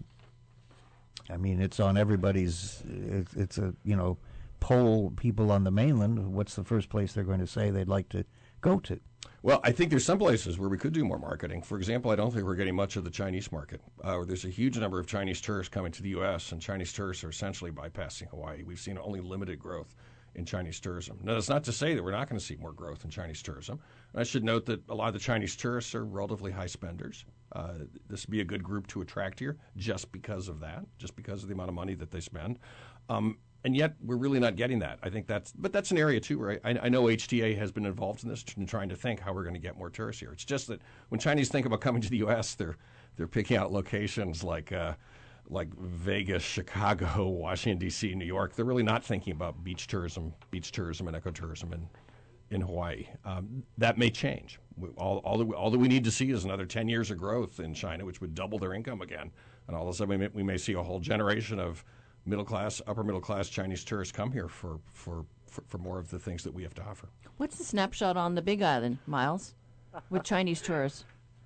I mean, it's on everybody's. It's a poll people on the mainland. What's the first place they're going to say they'd like to go to? Well, I think there's some places where we could do more marketing. For example, I don't think we're getting much of the Chinese market. There's a huge number of Chinese tourists coming to the U.S., and Chinese tourists are essentially bypassing Hawaii. We've seen only limited growth in Chinese tourism. Now, that's not to say that we're not going to see more growth in Chinese tourism. And I should note that a lot of the Chinese tourists are relatively high spenders. This would be a good group to attract here just because of that, just because of the amount of money that they spend. And yet, we're really not getting that. I think that's an area too, where I know HTA has been involved in this, in trying to think how we're going to get more tourists here. It's just that when Chinese think about coming to the U.S., they're picking out locations like Vegas, Chicago, Washington D.C., New York. They're really not thinking about beach tourism and ecotourism in Hawaii. That may change. All that we need to see is another 10 years of growth in China, which would double their income again, and all of a sudden we may see a whole generation of upper middle class Chinese tourists come here for more of the things that we have to offer. What's the snapshot on the Big Island, Miles, with Chinese tourists?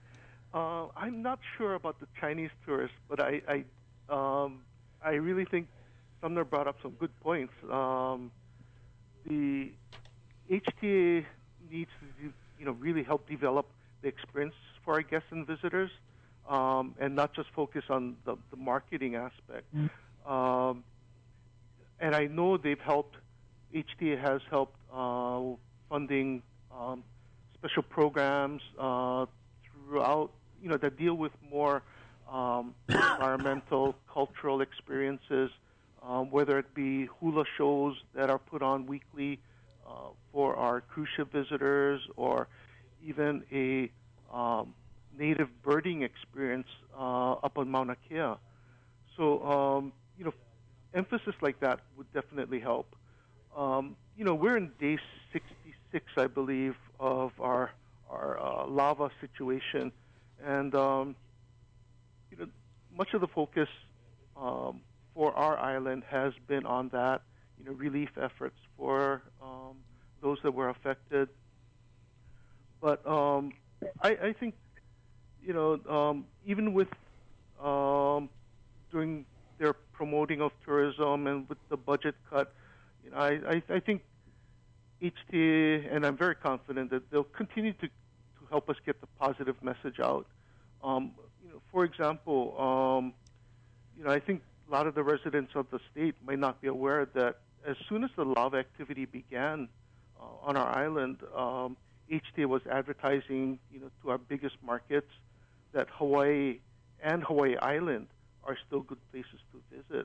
I'm not sure about the Chinese tourists, but I really think Sumner brought up some good points. The HTA needs to really help develop the experience for our guests and visitors, and not just focus on the marketing aspect. And I know HTA has helped funding special programs throughout, that deal with more environmental, cultural experiences, whether it be hula shows that are put on weekly for our cruise ship visitors, or even a native birding experience up on Mauna Kea. So, emphasis like that would definitely help. We're in day 66, I believe, of our lava situation, and much of the focus for our island has been on that, relief efforts for those that were affected. But I think, even with doing their promoting of tourism and with the budget cut, I think HTA, and I'm very confident that they'll continue to help us get the positive message out. For example, I think a lot of the residents of the state might not be aware that as soon as the lava activity began on our island, HTA was advertising, to our biggest markets that Hawaii and Hawaii Island are still good places to visit.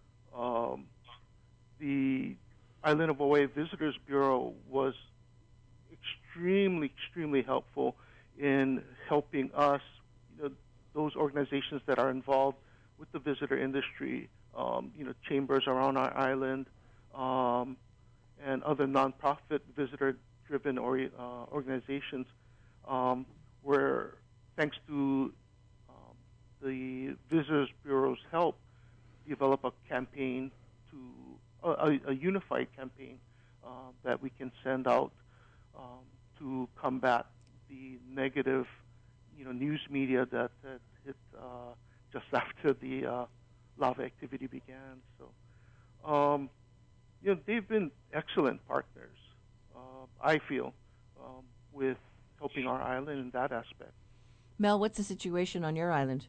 The Island of Hawaii Visitors Bureau was extremely helpful in helping us, those organizations that are involved with the visitor industry, chambers around our island, and other nonprofit visitor-driven organizations, where, thanks to the Visitors Bureau's help, develop a campaign a unified campaign that we can send out to combat the negative, news media that hit just after the lava activity began. So, they've been excellent partners, I feel, with helping our island in that aspect. Mel, what's the situation on your island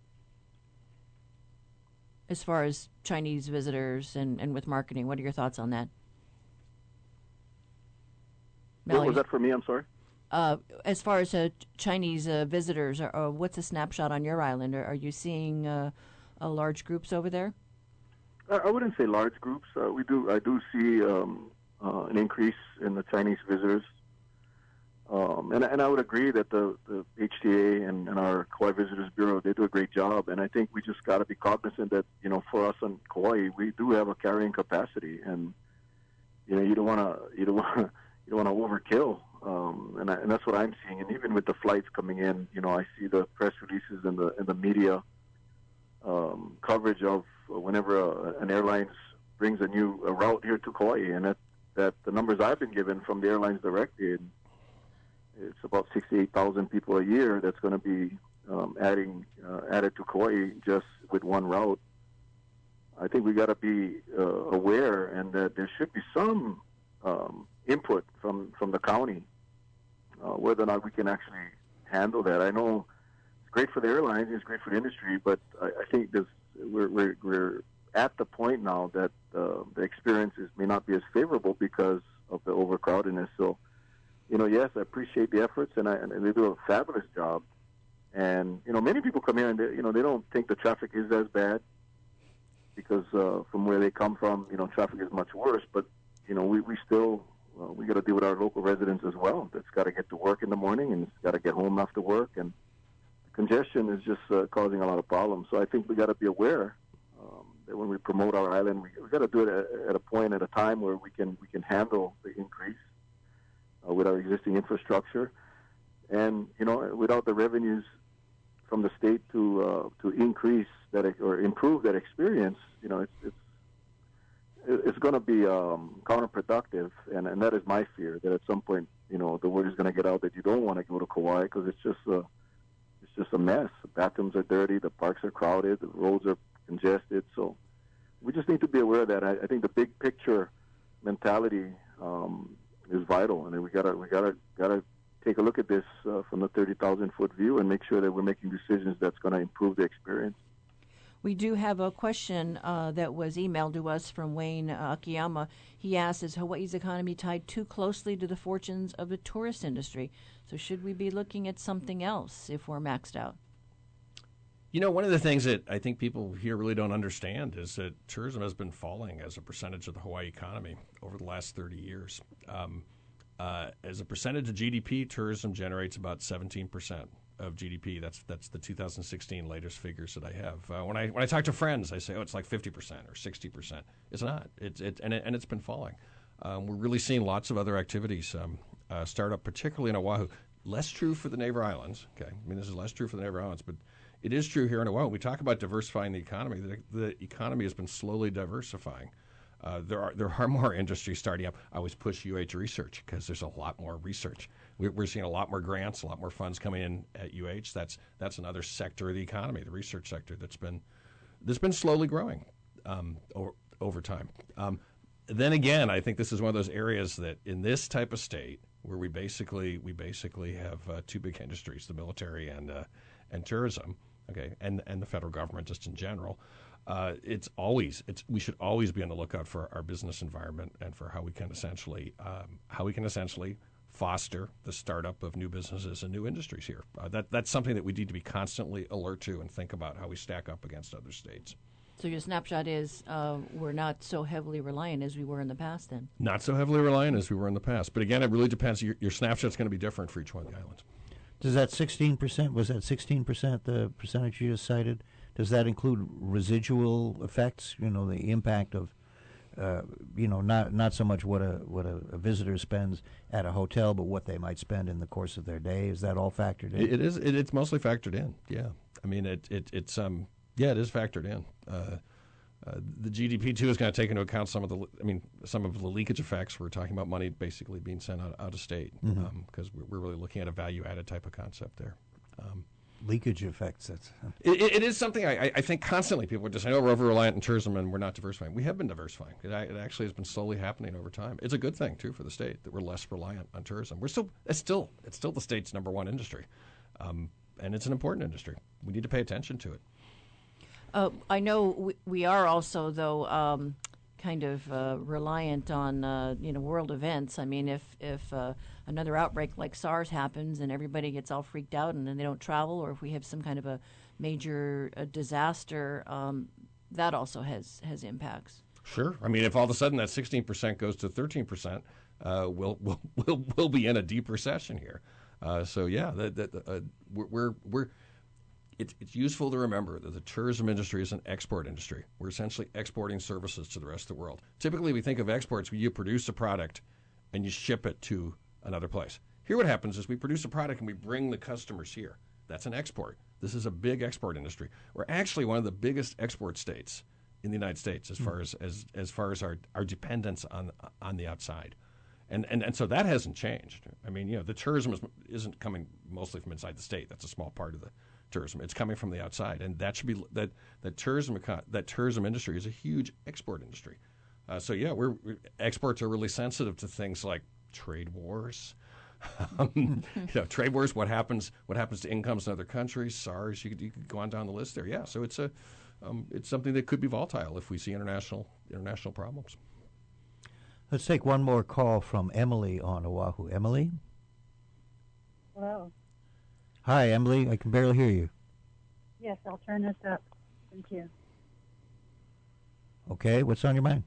as far as Chinese visitors and with marketing? What are your thoughts on that? Mel, what was that for me? I'm sorry? As far as Chinese visitors, what's the snapshot on your island? Are you seeing large groups over there? I wouldn't say large groups. I do see an increase in the Chinese visitors. And I would agree that the HTA and our Kauai Visitors Bureau, they do a great job. And I think we just got to be cognizant that, for us on Kauai, we do have a carrying capacity, and you don't want to overkill. And that's what I'm seeing. And even with the flights coming in, I see the press releases and the media coverage of whenever an airline brings a new route here to Kauai, and that the numbers I've been given from the airlines directly, it's about 68,000 people a year that's going to be added to Kauai just with one route. I think we got to be aware, and that there should be some input from the county, whether or not we can actually handle that. I know it's great for the airlines, it's great for the industry, but I think we're at the point now that the experiences may not be as favorable because of the overcrowdedness. So, yes, I appreciate the efforts, and they do a fabulous job. And many people come here and they don't think the traffic is as bad because from where they come from, traffic is much worse. But we still we got to deal with our local residents as well. That's got to get to work in the morning and it's got to get home after work, and congestion is just causing a lot of problems. So I think we got to be aware that when we promote our island, we got to do it at a point at a time where we can handle the increase with our existing infrastructure, and without the revenues from the state to increase that or improve that experience, it's going to be counterproductive, and that is my fear, that at some point the word is going to get out that you don't want to go to Kauai because it's just a mess. The bathrooms are dirty, the parks are crowded, the roads are congested. So we just need to be aware of that. I think the big picture mentality is vital, and we gotta take a look at this from the 30,000-foot view and make sure that we're making decisions that's going to improve the experience. We do have a question that was emailed to us from Wayne Akiyama. He asks, is Hawaii's economy tied too closely to the fortunes of the tourist industry? So should we be looking at something else if we're maxed out? One of the things that I think people here really don't understand is that tourism has been falling as a percentage of the Hawaii economy over the last 30 years. As a percentage of GDP, tourism generates about 17% of GDP. That's the 2016 latest figures that I have. When I talk to friends, I say, it's like 50% or 60%. It's not. It's been falling. We're really seeing lots of other activities start up, particularly in Oahu. Less true for the neighbor islands. Okay, this is less true for the neighbor islands, but it is true here in Oahu. We talk about diversifying the economy. The economy has been slowly diversifying. There are more industries starting up. I always push UH research because there's a lot more research. We're seeing a lot more grants, a lot more funds coming in at UH. That's another sector of the economy, the research sector, that's been slowly growing over time. then again, I think this is one of those areas that in this type of state where we basically have two big industries, the military and tourism, okay, and the federal government just in general. We should always be on the lookout for our business environment and for how we can essentially foster the startup of new businesses and new industries here. That's something that we need to be constantly alert to and think about how we stack up against other states. So your snapshot is we're not so heavily reliant as we were in the past then? Not so heavily reliant as we were in the past. But again, it really depends. Your snapshot's going to be different for each one of the islands. Does that 16%, was that 16% the percentage you just cited? Does that include residual effects, the impact of, not so much what a visitor spends at a hotel, but what they might spend in the course of their day? Is that all factored in? It is. It's mostly factored in. Yeah, I mean it is factored in. The GDP too is going to take into account some of the leakage effects. We're talking about money basically being sent out of state because we're really looking at a value added type of concept there. Leakage effects. It is something I think constantly people would just say, we're over-reliant in tourism and we're not diversifying. We have been diversifying. It actually has been slowly happening over time. It's a good thing, too, for the state that we're less reliant on tourism. It's still the state's number one industry, and it's an important industry. We need to pay attention to it. I know we are also, though, kind of reliant on world events. I mean, if another outbreak like SARS happens and everybody gets all freaked out and then they don't travel, or if we have some kind of a major disaster, that also has impacts. Sure. I mean, if all of a sudden that 16% goes to 13%, we'll be in a deep recession here. So yeah, It's useful to remember that the tourism industry is an export industry. We're essentially exporting services to the rest of the world. Typically, we think of exports where you produce a product and you ship it to another place. Here what happens is we produce a product and we bring the customers here. That's an export. This is a big export industry. We're actually one of the biggest export states in the United States as far as our dependence on the outside. And so that hasn't changed. I mean, the tourism isn't coming mostly from inside the state. That's a small part of the tourism. It's coming from the outside, and that should be that tourism industry is a huge export industry. So yeah, exports are really sensitive to things like trade wars. Trade wars. What happens to incomes in other countries? SARS. You could go on down the list there. Yeah. So it's something that could be volatile if we see international problems. Let's take one more call from Emily on Oahu. Emily? Hello. Hi, Emily. I can barely hear you. Yes, I'll turn this up. Thank you. Okay, what's on your mind?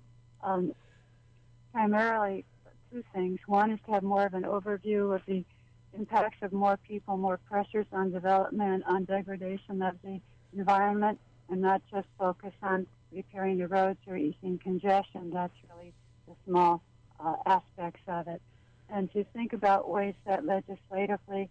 Primarily two things. One is to have more of an overview of the impacts of more people, more pressures on development, on degradation of the environment, and not just focus on repairing the roads or easing congestion. That's really the small aspects of it. And to think about ways that legislatively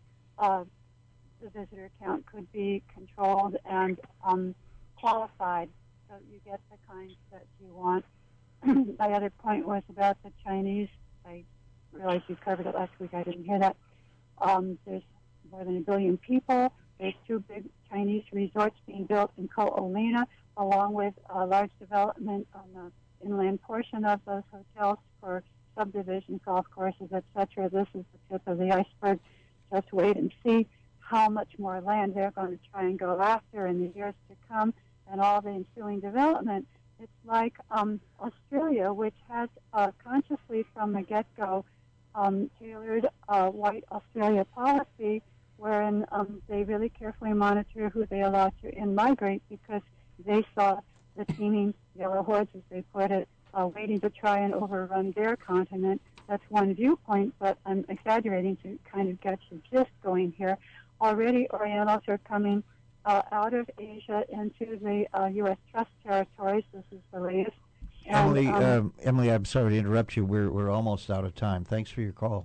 the visitor count could be controlled and qualified so you get the kinds that you want. My other point was about the Chinese. I realized you covered it last week. I didn't hear that. There's more than 1 billion people. There's 2 big Chinese resorts being built in Ko'olina, along with a large development on the inland portion of those hotels for subdivision golf courses, etc. This is the tip of the iceberg. Just wait and see how much more land they're going to try and go after in the years to come and all the ensuing development. It's like Australia, which has consciously from the get-go tailored white Australia policy, wherein they really carefully monitor who they allow to in-migrate because they saw the teeming yellow hordes, as they put it, waiting to try and overrun their continent. That's one viewpoint, but I'm exaggerating to kind of get your gist going here. Already, Orientals are coming out of Asia into the U.S. Trust territories. This is the latest. Emily, I'm sorry to interrupt you. We're almost out of time. Thanks for your call.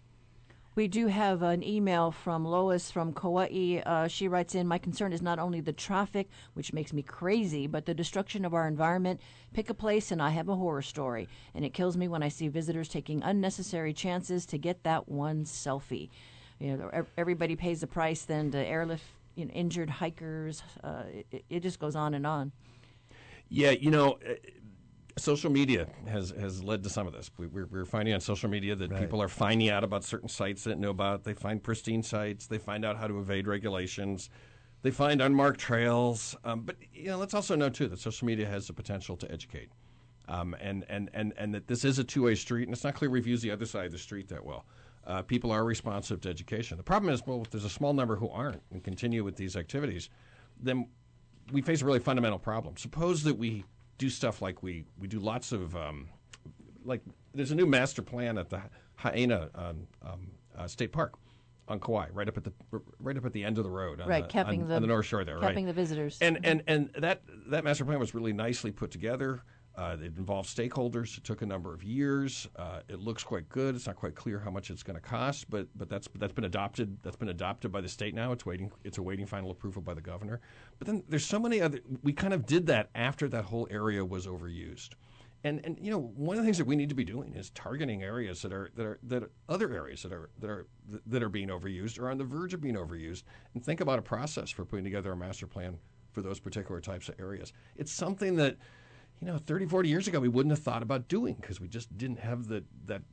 We do have an email from Lois from Kauai. She writes in, my concern is not only the traffic, which makes me crazy, but the destruction of our environment. Pick a place and I have a horror story. And it kills me when I see visitors taking unnecessary chances to get that one selfie. Everybody pays the price then to airlift injured hikers. It just goes on and on. Yeah, social media has led to some of this. We're finding on social media that people are finding out about certain sites they didn't know about. They find pristine sites. They find out how to evade regulations. They find unmarked trails. But let's also know too that social media has the potential to educate, and that this is a two-way street. And it's not clear we've used the other side of the street that well. People are responsive to education. The problem is, if there's a small number who aren't and continue with these activities, then we face a really fundamental problem. Suppose that we do stuff like we do lots of like there's a new master plan at the Haena State Park on Kauai, right up at the end of the road, on the North Shore there, capping the visitors. And that master plan was really nicely put together. It involved stakeholders. It took a number of years. It looks quite good. It's not quite clear how much it's going to cost, but that's been adopted. That's been adopted by the state now. It's awaiting final approval by the governor. But then there's so many other. We kind of did that after that whole area was overused, and one of the things that we need to be doing is targeting areas that are other areas that are being overused or on the verge of being overused, and think about a process for putting together a master plan for those particular types of areas. It's something that 30, 40 years ago, we wouldn't have thought about doing because we just didn't have the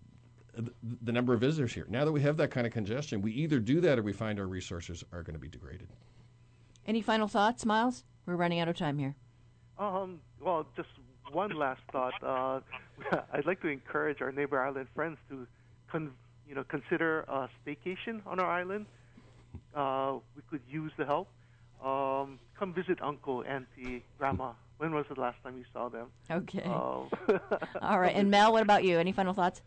number of visitors here. Now that we have that kind of congestion, we either do that or we find our resources are going to be degraded. Any final thoughts, Miles? We're running out of time here. Well, just one last thought. I'd like to encourage our neighbor island friends to consider a staycation on our island. We could use the help. Come visit Uncle, Auntie, Grandma. When was the last time you saw them? Okay. All right. And Mel, what about you? Any final thoughts?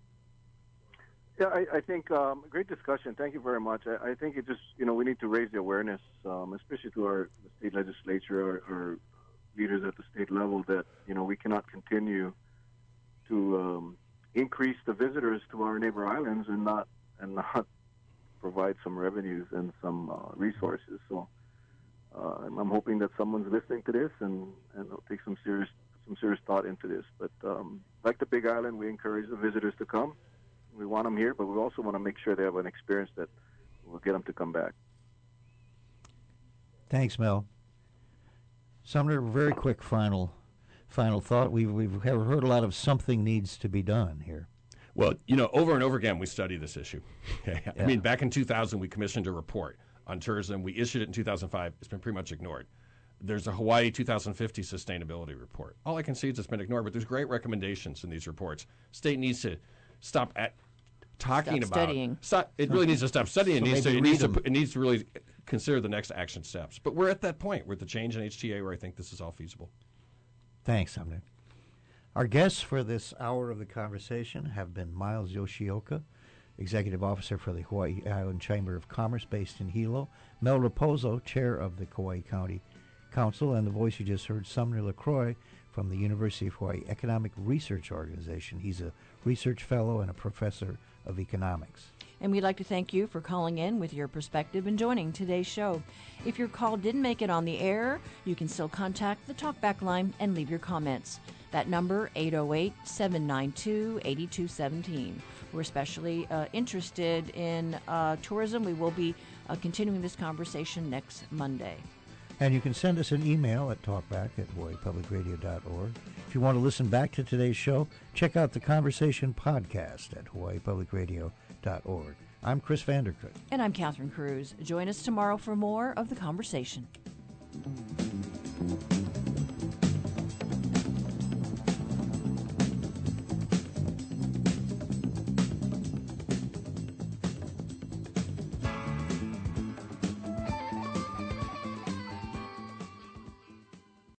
Yeah, I think great discussion. Thank you very much. I think it just, we need to raise the awareness, especially to the state legislature or leaders at the state level that, we cannot continue to increase the visitors to our neighbor islands and not provide some revenues and some resources. So I'm hoping that someone's listening to this and will take some serious thought into this. But like the Big Island, we encourage the visitors to come. We want them here, but we also want to make sure they have an experience that will get them to come back. Thanks, Mel. Sumner, very quick final thought. We've heard a lot of something needs to be done here. Well, over and over again, we study this issue. Yeah. I mean, back in 2000, we commissioned a report on tourism. We issued it in 2005. It's been pretty much ignored. There's a Hawaii 2050 sustainability report. All I can see is it's been ignored, but there's great recommendations in these reports. State needs to stop studying. It really needs to stop studying. It needs to really consider the next action steps. But we're at that point. We're at the change in HTA where I think this is all feasible. Thanks, Sumner. Our guests for this hour of the conversation have been Miles Yoshioka, Executive Officer for the Hawaii Island Chamber of Commerce based in Hilo, Mel Raposo, Chair of the Kauai County Council, and the voice you just heard, Sumner LaCroix from the University of Hawaii Economic Research Organization. He's a research fellow and a professor of economics. And we'd like to thank you for calling in with your perspective and joining today's show. If your call didn't make it on the air, you can still contact the Talkback line and leave your comments. That number, 808-792-8217. We're especially interested in tourism. We will be continuing this conversation next Monday. And you can send us an email at talkback@hawaiipublicradio.org. If you want to listen back to today's show, check out the Conversation podcast at hawaiipublicradio.org. I'm Chris Vanderkut. And I'm Catherine Cruz. Join us tomorrow for more of The Conversation.